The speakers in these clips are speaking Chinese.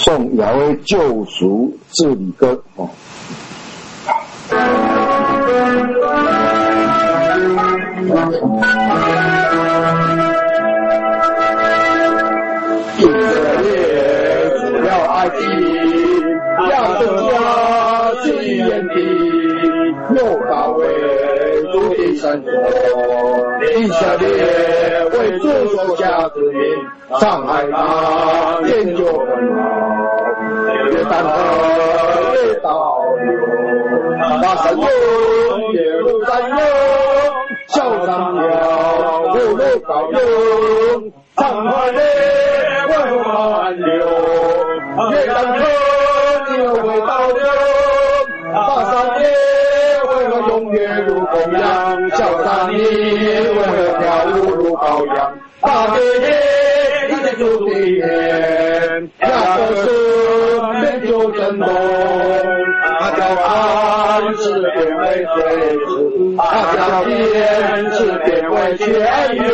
颂亚威救赎治理歌哦。以色列除了埃及，亚瑟家基眼地，又大卫主的圣所。以色列为主所下之名，上海他研究很好，约旦河也倒流，大山有耶路撒冷，小山了不如高原，长海的为环流，约旦河也为倒流，大山也为何永远如公羊，小山你为何跳舞如羔羊，大地也一直主的面，亚瑟是研究震动，他叫安是变为水池，他叫天是变为泉源，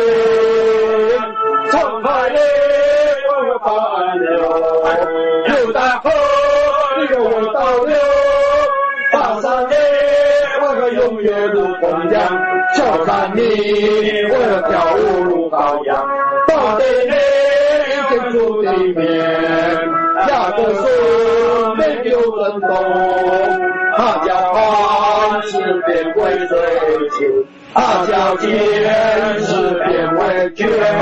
沧海的为何奔流，约旦河你为何倒流，大山的为何永远如公羊，小山你为何跳舞如羔羊，大地的一直主的面，亚瑟是研究震动，他叫安是变为水池，他叫天是变为泉